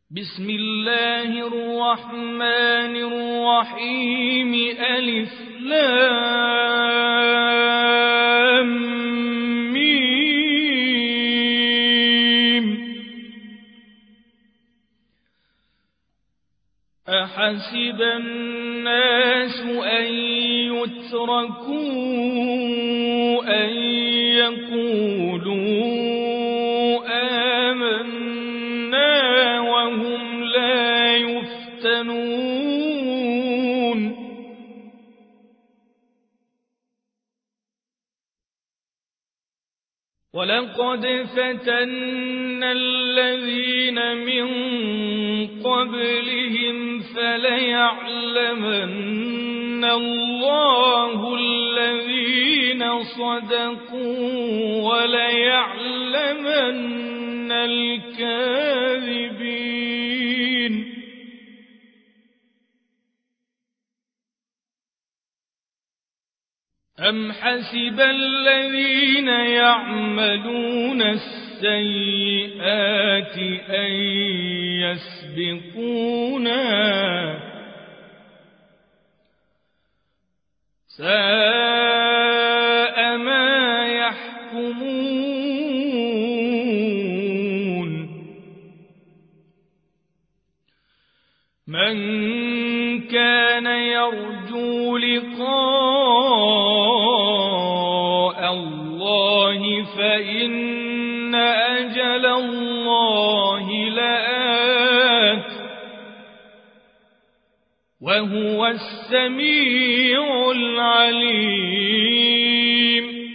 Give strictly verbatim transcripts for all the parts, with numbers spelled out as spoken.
بسم الله الرحمن الرحيم ألف لام ميم أحسب الناس أن يتركوا أن يقولوا آمنا وهم لا يفتنون ولقد فتنا الذين من قبلهم فليعلمن الله الذين صدقوا وليعلمن الكاذبين أم حسب الذين يعملون السيئات أن يسبقونا ساء ما يحكمون من كان يرجو لقاء الله فإن أجل الله لآت وهو السميع العليم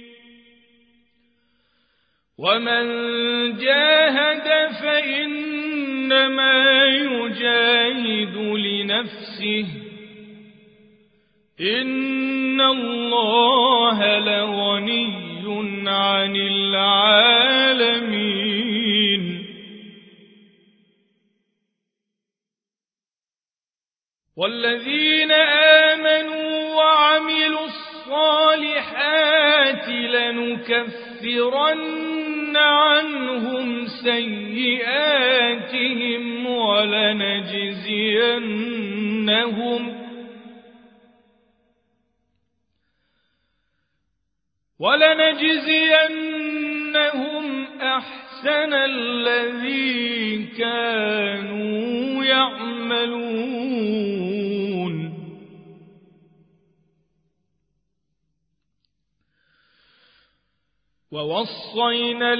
ومن جاهد فإنما يجاهد لنفسه إن الله لغني عن العالمين والذين آمنوا وعملوا الصالحات لنكفرن عنهم سيئاتهم ولنجزينهم ولنجزينهم أحسن الذي كانوا يعملون ووصينا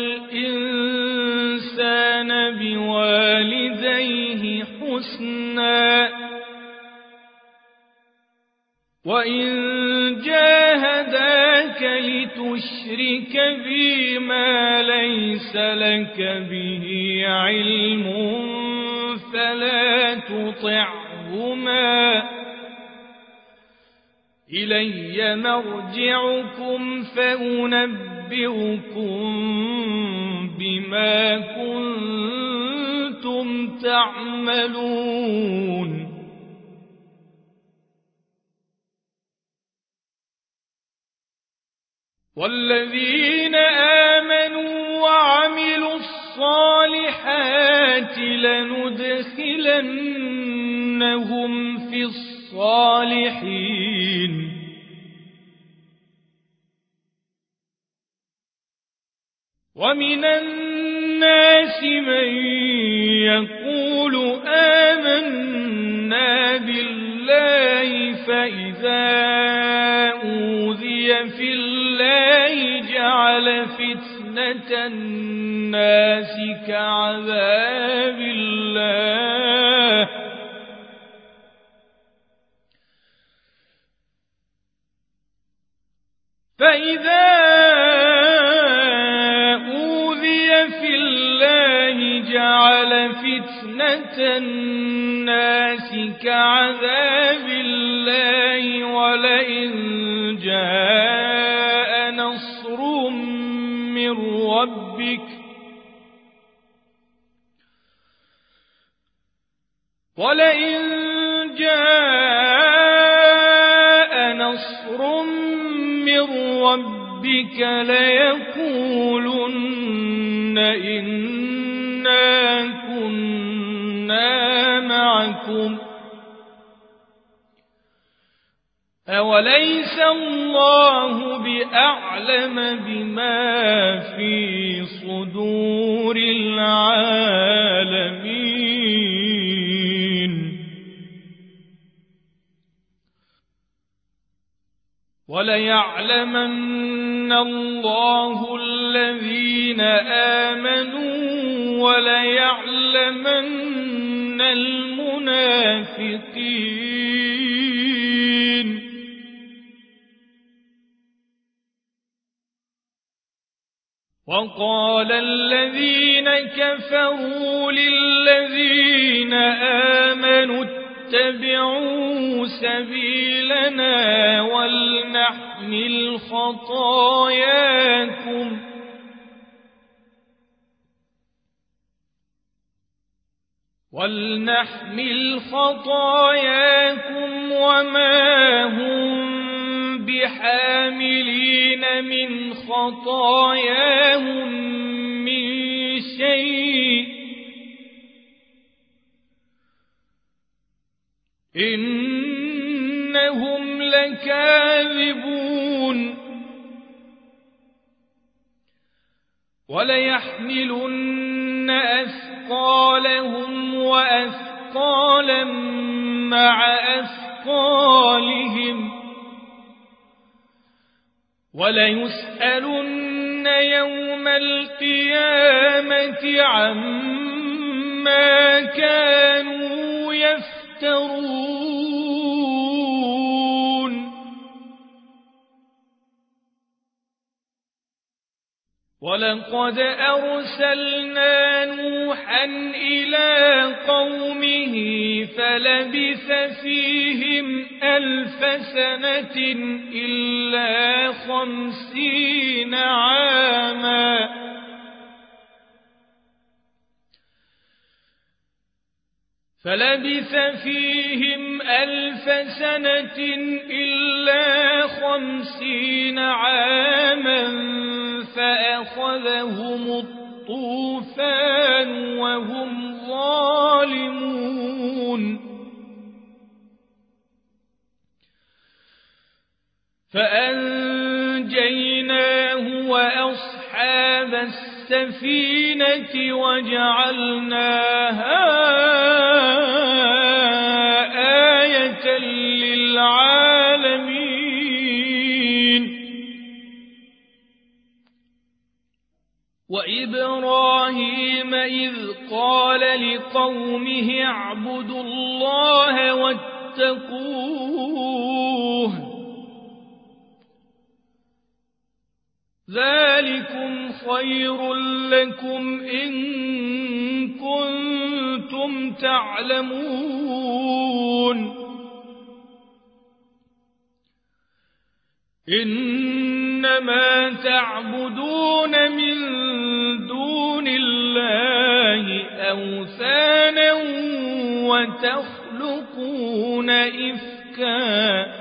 الإنسان بوالديه حسنا وإن جاهداك لتشرك بما ليس لك به علم فلا تطعهما إلي مرجعكم فأنبئكم بما كنتم تعملون والذين آمنوا وعملوا الصالحات لندخلنهم في الصالحين ومن الناس من يقول آمنا بالله فإذا أوذي في الله جعل فتنة الناس كعذاب الله فإذا أوذي في الله جعل فتنة الناس كعذاب الله ولئن جاء نصر من ربك ولئن جاء نصر من ربك ليقولن إنا كنا معكم أوليس الله بأعلم بما في صدور العالمين وليعلمن الله الذين آمنوا وليعلمن المنافقين وقال الذين كفروا للذين آمنوا اتبعوا سبيلنا ولنحمل خطاياكم ولنحمل خطاياكم وما هم بحاملين من خطاياهم من شيء إنهم لكاذبون وليحملن أثقالهم وأثقالا مع أثقالهم وليسألن يوم القيامة عما كانوا يفترون ولقد أرسلنا نوحا إلى قومه فلبث فيهم ألف سنة إلا خمسين عاما فلبث فيهم ألف سنة إلا خمسين عاما فأخذهم الطوفان وهم ظالمون فأنجيناه وأصحاب السفينة وجعلناها آية للعالمين وإبراهيم إذ قال لقومه اعبدوا الله واتقوه ذلكم خير لكم إن كنتم تعلمون إنما تعبدون من دون الله أوثانا وتخلقون إفكا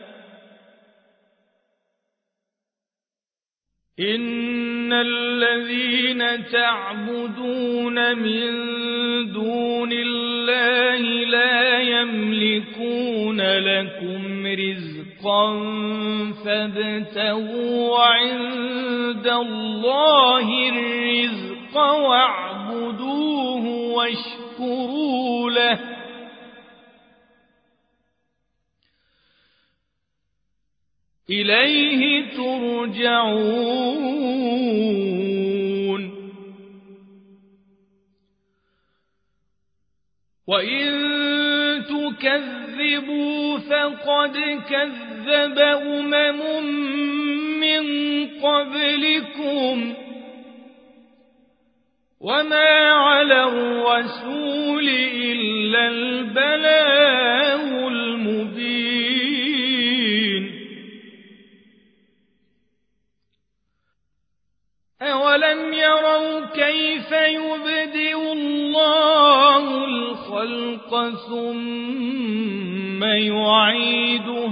إن الذين تعبدون من دون الله لا يملكون لكم رزقا فابتغوا عند الله الرزق واعبدوه واشكروا له إليه ترجعون وإن تكذبوا فقد كذب أمم من قبلكم وما على الرسول إلا البلاغ المبين أولم يروا كيف يبدئ الله الخلق ثم يعيده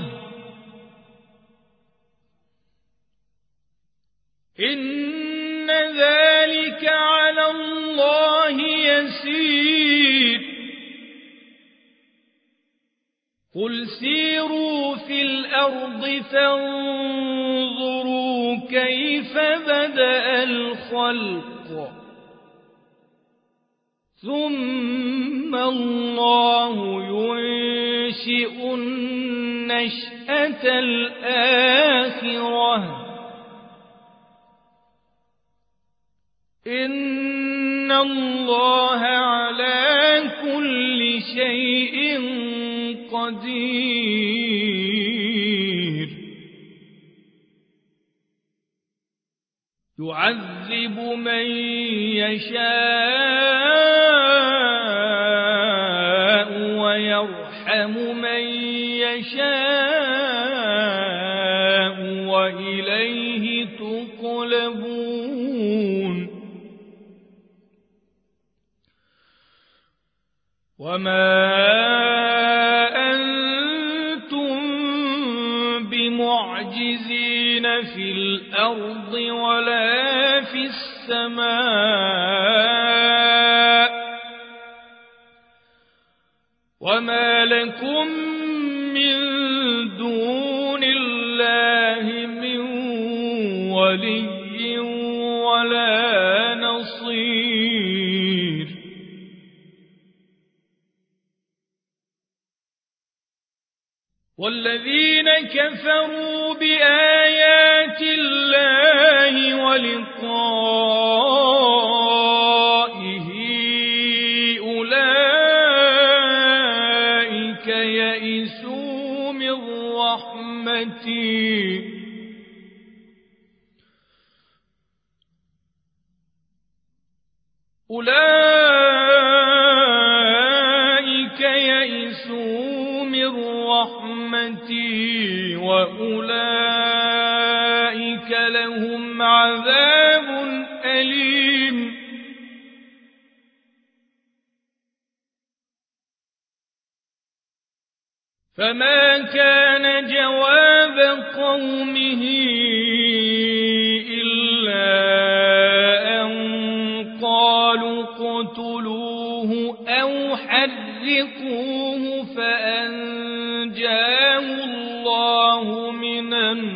إن ذلك على الله يسير قل سيروا في الأرض فانظروا كيف بدأ الخلق ثم الله ينشئ النشأة الآخرة إن الله على كل شيء قدير يعذب من يشاء ويرحم من يشاء وإليه تقلبون وما أنتم بمعجزين في الأرض ولا في السماء وما لكم من دون الله من ولي ولا نصير والذين كفروا بآيات الله ولقائه أولئك يئسوا من رحمتي أولئك يئسوا من رحمتي وأولئك لهم عذاب أليم فما كان جواب قومه إلا أن قالوا اقتلوه أو حرقوه فأنجاه الله من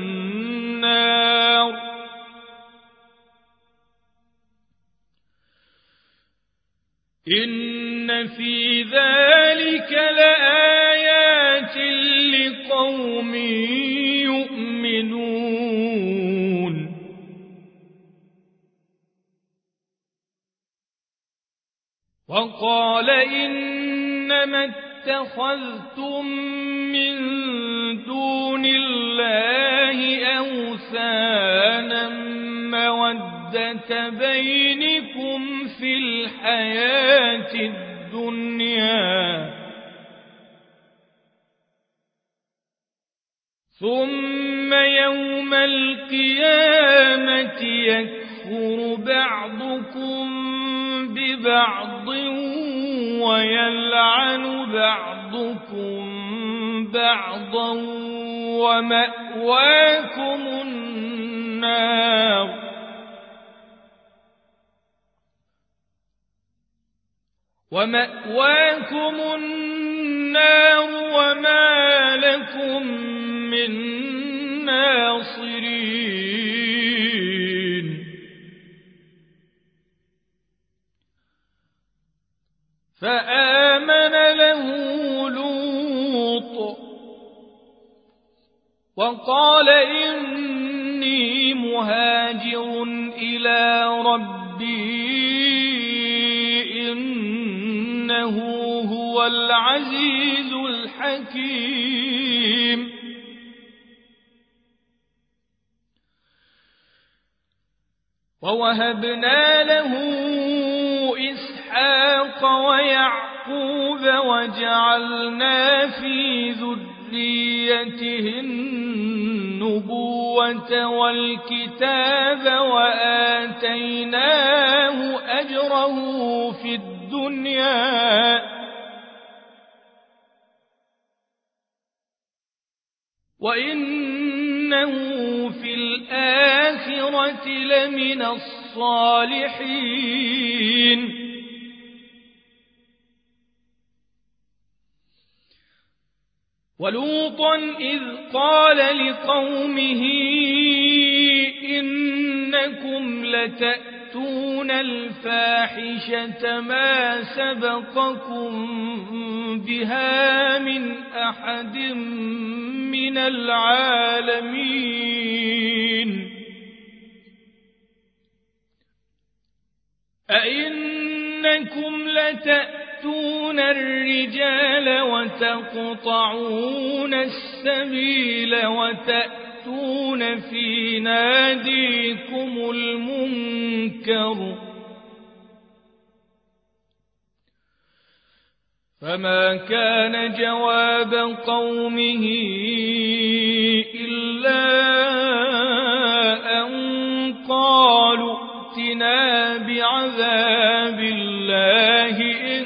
النار إن في ذلك لآيات لقوم يؤمنون وقال إنما اتخذتم من دون الله أوثانا مودة بينكم في الحياة الدنيا ثم يوم القيامة يكفر بعضكم ببعض ويلعن بعضكم بعضا ومأواكم النار ومأواكم النار وما لكم من ناصرين فآمن له لوط وقال إني مهاجر إلى ربي إنه هو العزيز الحكيم ووهبنا له إسحاق ويعقوب وجعلنا في ذريته النبوة والكتاب وآتيناه أجره في الدنيا وإنه في الآخرة لمن الصالحين ولوطا إذ قال لقومه إنكم لتأتون الفاحشة ما سبقكم بها من أحد من العالمين أئنكم لتأتون الرجال وتقطعون السبيل وتأتون في ناديكم المنكر فما كان جواب قومه إلا أن قالوا ائتنا بعذاب الله إن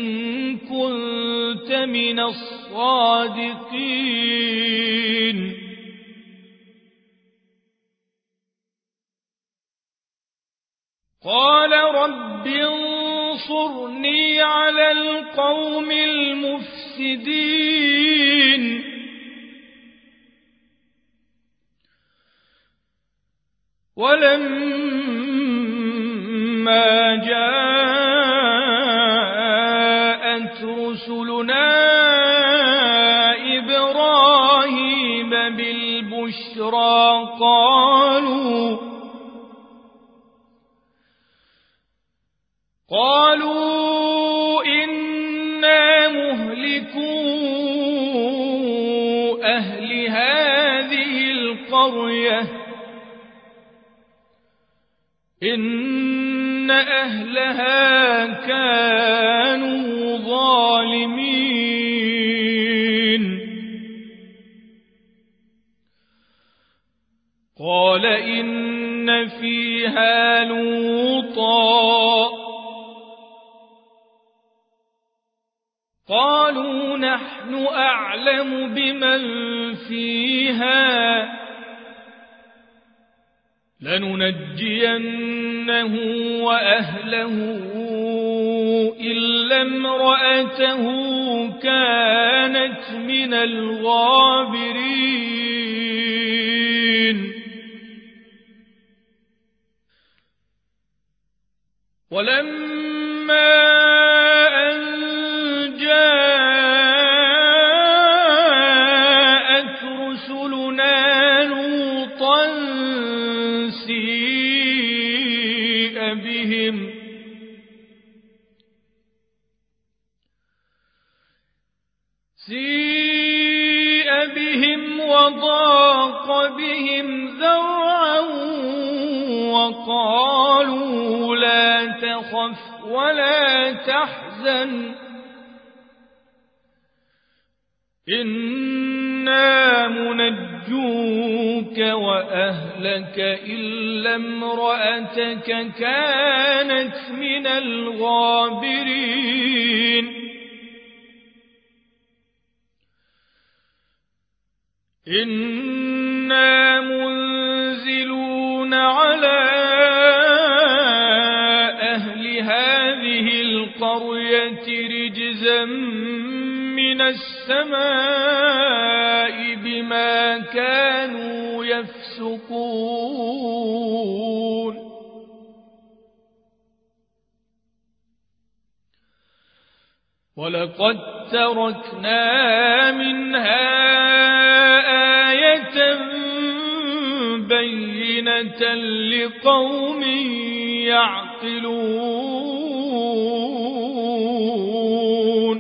كنت من الصادقين قال رب انصرني على القوم المفسدين ولما جاءت رسلنا إبراهيم بالبشرى قالوا قالوا إنا مهلكو أهل هذه القرية إن أهلها كانوا ظالمين قال إن فيها لوطا قالوا نحن أعلم بمن فيها لننجينه وأهله إلا امرأته كانت من الغابرين ولما أن جاءت رسلنا لوطا سيء بهم سيء بهم وضاق بهم ذرعا وقالوا لا تخف ولا تحزن إنا منجوك وأهلك إلا امرأتك كانت من الغابرين إنا منزلون على أهل هذه القرية رجزا من السماء بما كانوا يفسقون ولقد تركنا منها آية بينة لقوم يعقلون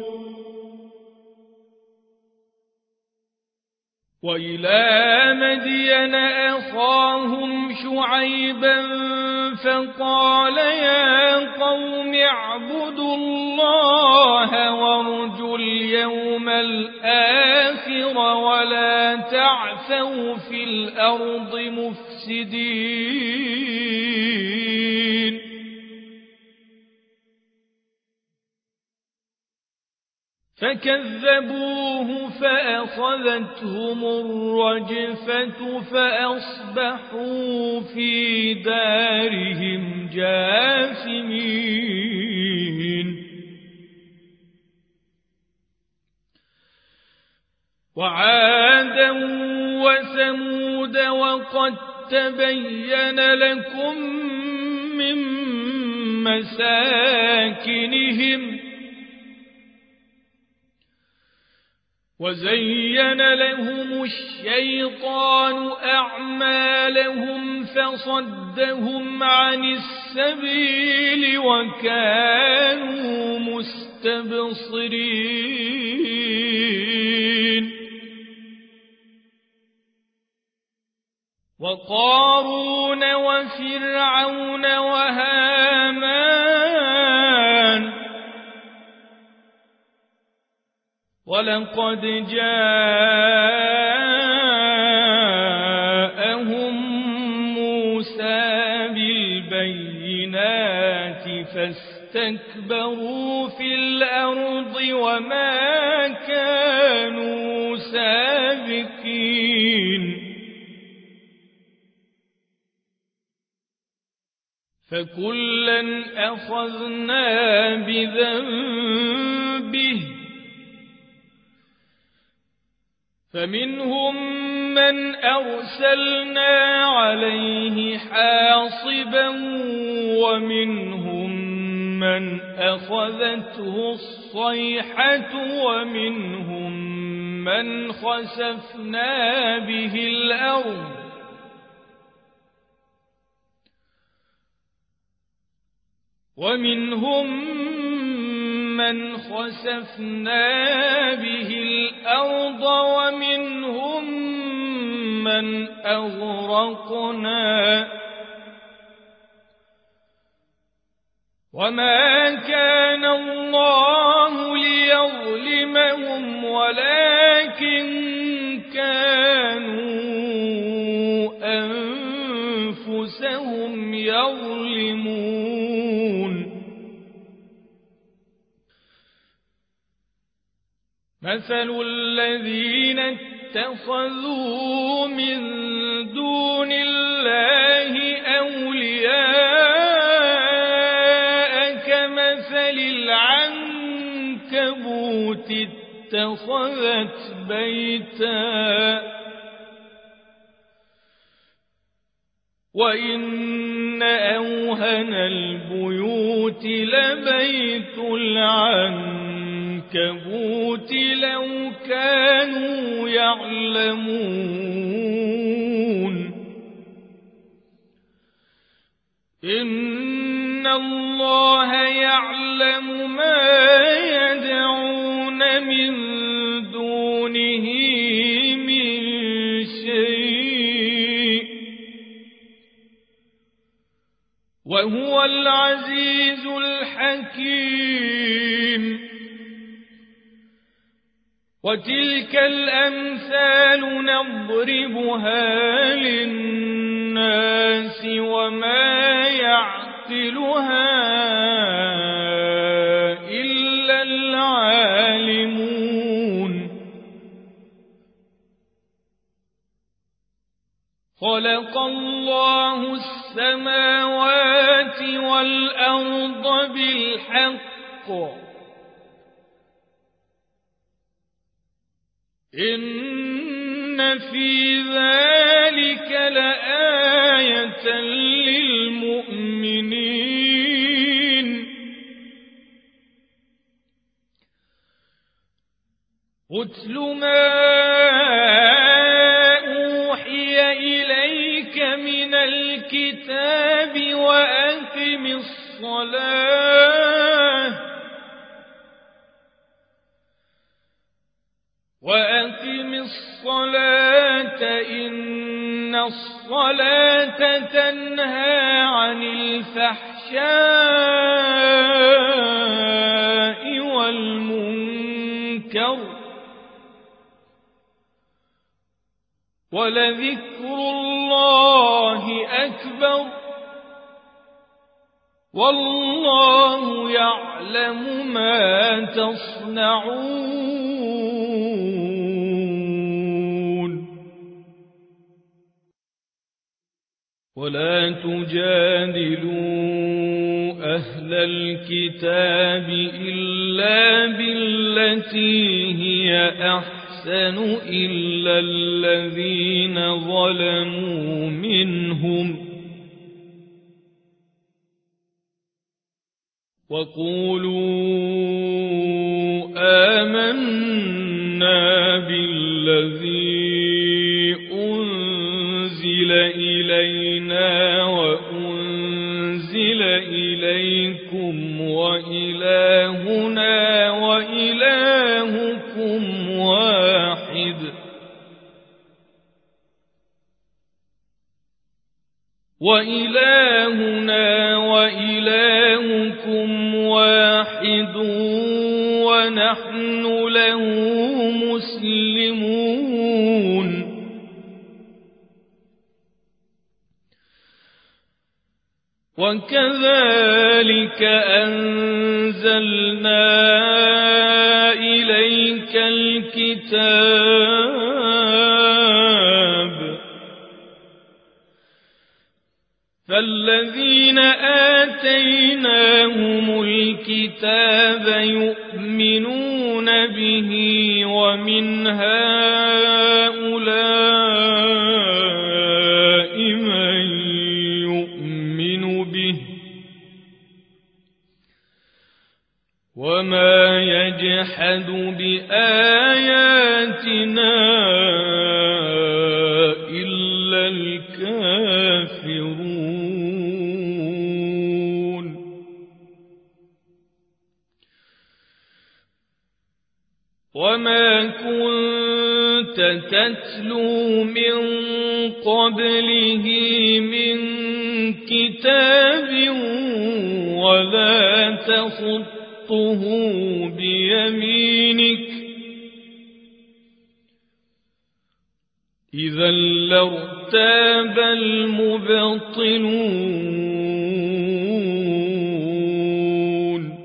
وإلى مدين أخاهم شعيبا فقال يا قوم اعبدوا الله وارجوا اليوم الآخر ولا تعثوا في الأرض مفسدين فكذبوه فأخذتهم الرجفة فأصبحوا في دارهم جاثمين وعادا وثمود وقد تبين لكم من مساكنهم وزين لهم الشيطان أعمالهم فصدهم عن السبيل وكانوا مستبصرين وقارون وفرعون وهامان ولقد جاءهم موسى بالبينات فاستكبروا في الأرض وما كانوا سابقين فكلا أخذنا بذنبه فمنهم من أرسلنا عليه حاصبا ومنهم من أخذته الصيحة ومنهم من خسفنا به الأرض ومنهم من خسفنا به الأرض ومنهم من أغرقنا وما كان الله ليظلمهم ولكن كانوا أنفسهم يظلمون مثل الذين اتخذوا من دون الله أولياء كمثل العنكبوت اتخذت بيتا وإن أوهن البيوت لبيت العنكبوت لو كانوا يعلمون إن الله يعلم ما يدعون من دونه من شيء وهو العزيز الحكيم وتلك الأمثال نضربها للناس وما يعقلها إلا العالمون خلق الله السماوات والأرض بالحق إن في ذلك لآية للمؤمنين أتل ما أوحي إليك من الكتاب وأقم الصلاة وأقم الصلاة إن الصلاة تنهى عن الفحشاء والمنكر ولذكر الله أكبر والله يعلم ما تصنعون ولا تجادلوا أهل الكتاب إلا بالتي هي أحسن أحسن إلا الذين ظلموا منهم وقولوا آمنا بالذي أنزل إلينا وأنزل إليكم وإلهنا وإلهكم واحد وإلهنا وإلهكم واحد ونحن له مسلمون وكذلك أنزلنا إليك الكتاب فالذين آتيناهم الكتاب يؤمنون به ومن هؤلاء من يؤمن به وما يجحد بآياتنا إلا الكافرون وما كنت تتلو من قبله من كتاب ولا تخطه بيمينك إذا لارتاب المبطلون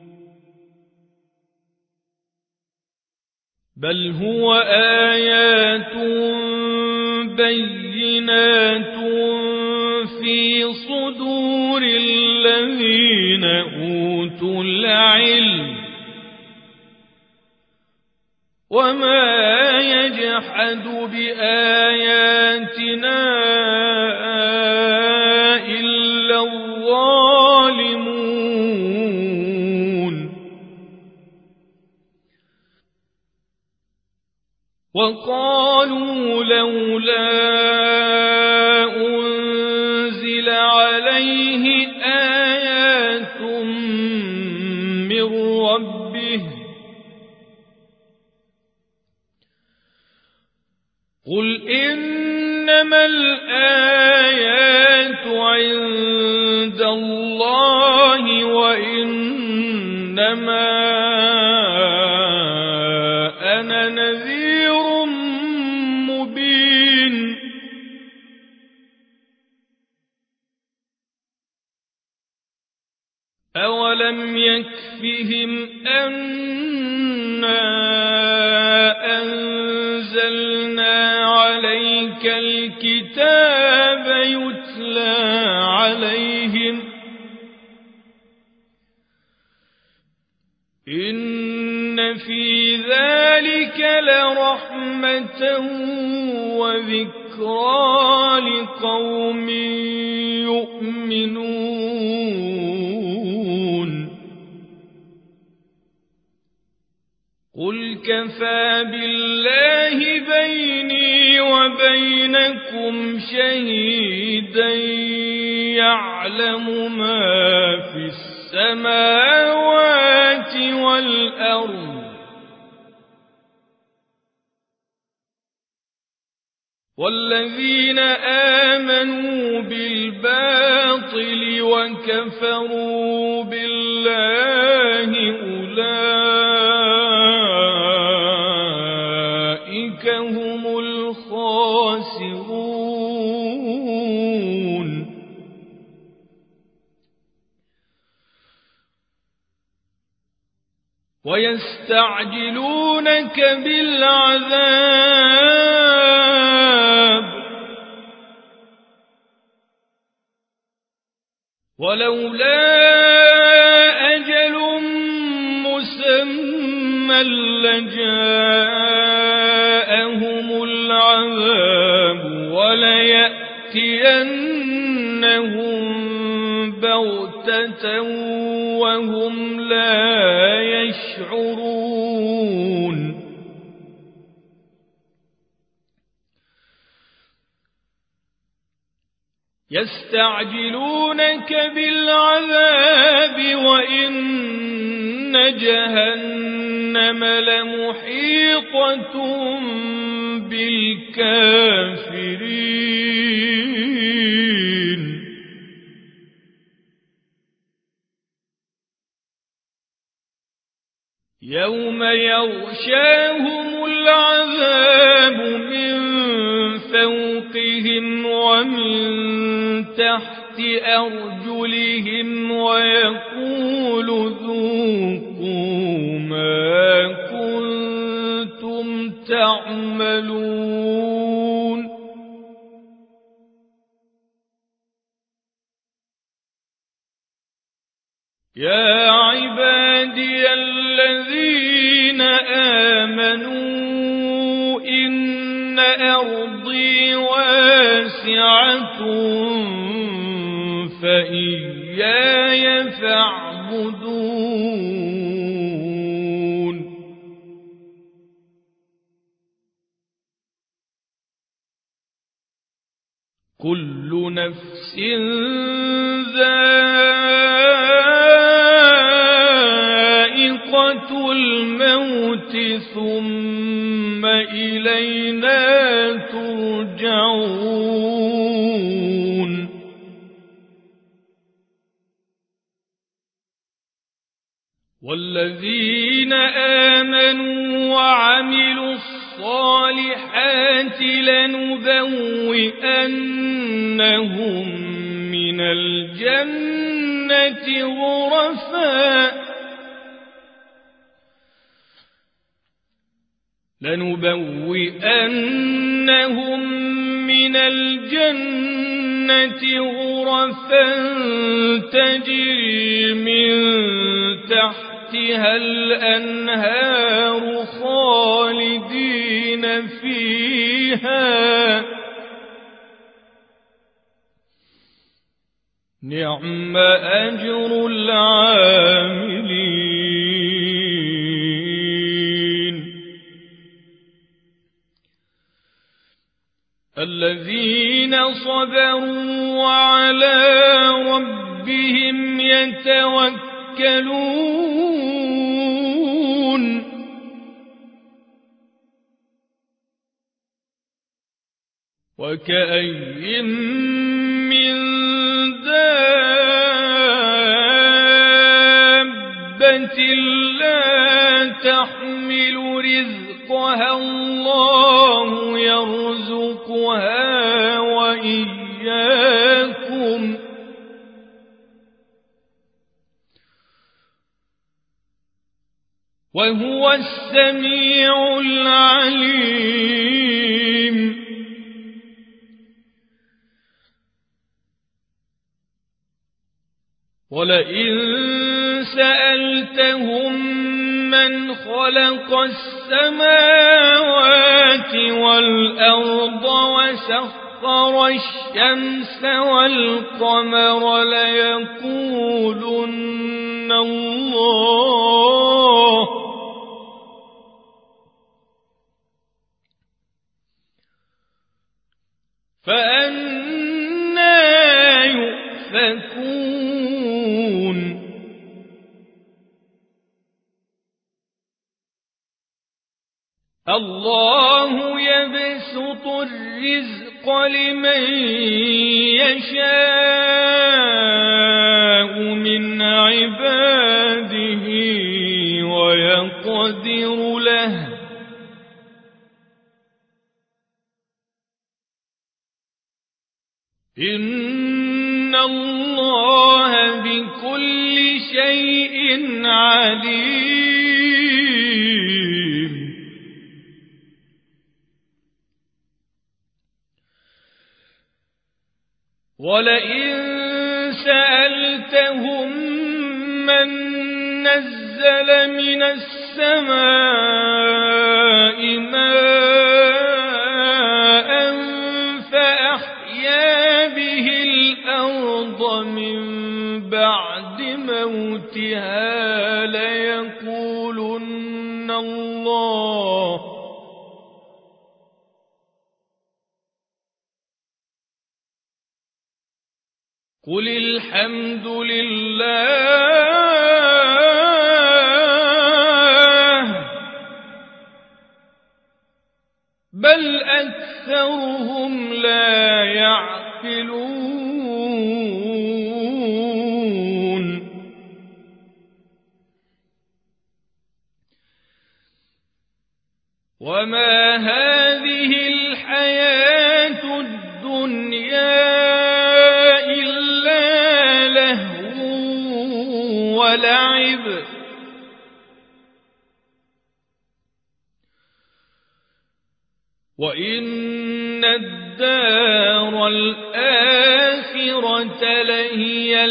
بل هو آيات بينات في صدور الذين أوتوا العلم وما يجحد بآياتنا إلا الظالمون وقالوا لولا أنزل عليه آيات من ربه قل إنما الآيات عند الله وإنما أنا نذير مبين أولم يكفهم أنا أنزلنا عليك الكتاب يتلى عليهم إن في ذلك لرحمة وذكرى لقوم يؤمنون قل كفى بالله بيني وبينكم شهيدا يعلم ما في السماوات والأرض والذين آمنوا بالباطل وكفروا بالله أولئك هم الخاسرون ويستعجلونك بالعذاب ولولا أجل مسمى لجاءهم جاءهم العذاب وليأتينهم بغتة وهم لا يشعرون يستعجلونك بالعذاب وإن جهنم لمحيطة بالكافرين يوم يغشاهم العذاب من فوقهم ومن تحت أرجلهم ويقول ذوقوا ما كنتم تعملون يا عبادي الذين آمنوا إن أرضي واسعة فإياي فاعبدون كل نفس ذائقة الموت ثم إلينا ترجعون والذين آمنوا وعملوا الصالحات لنبوئنهم من الجنة غرفا لنبوئنهم من الجنة غرفا تجري من تحتها الأنهار خالدين فيها نعم أجر العاملين الذين صبروا وعلى ربهم يتوكلون وكأين من دابة لا تحمل رزقها الله يرزقها وإياكم وهو السميع العليم ولئن سألتهم من خلق السماوات والأرض وسخر الشمس والقمر ليقولن الله فأنى يؤفكون الله يبسط الرزق لمن يشاء من عباده ويقدر له إن الله بكل شيء عليم ولئن سألتهم من نزل من السماء ماء ليقولن الله قل الحمد لله بل أكثرهم لا يعقلون وما هذه الحياة الدنيا إلا لهو ولعب وإن الدار الآخرة لهي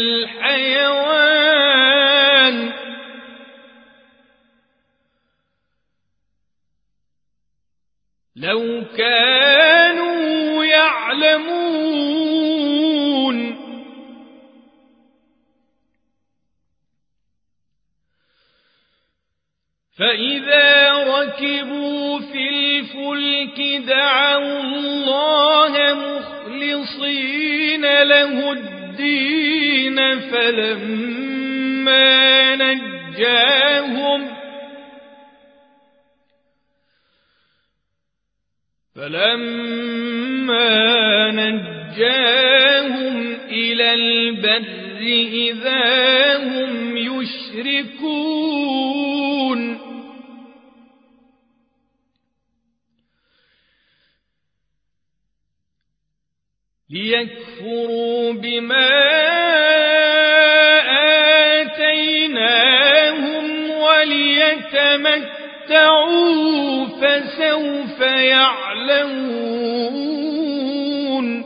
الحيوان لو كانوا يعلمون فإذا ركبوا في الفلك دعوا الله مخلصين له الدين فلما نجاهم فلما نجاهم إلى البر إذا هم يشركون ليكفروا بما آتيناهم وليتمتعوا فسوف يعلمون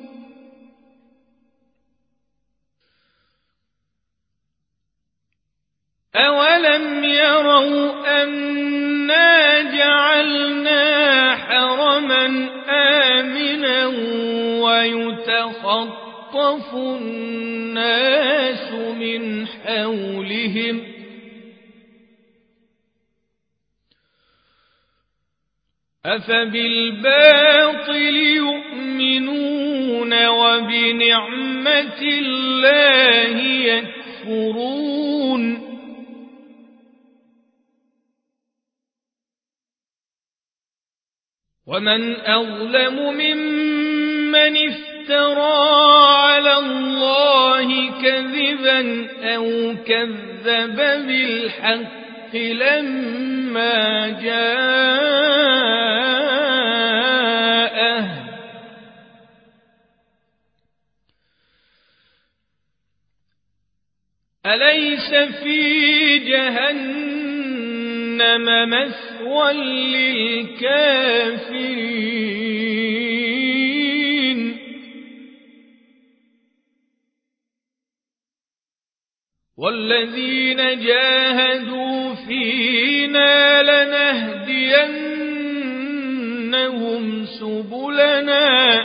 أولم يروا أنا جعلنا حرما آمنا ويتخطف الناس من حولهم أفبالباطل يؤمنون وبنعمة الله يكفرون ومن أظلم ممن افترى على الله كذبا أو كذب بالحق لما جاءه أليس في جهنم مثوى للكافرين والذين جاهدوا فينا لنهدينهم سبلنا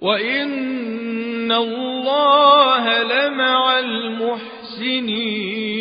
وإن الله لمع المحسنين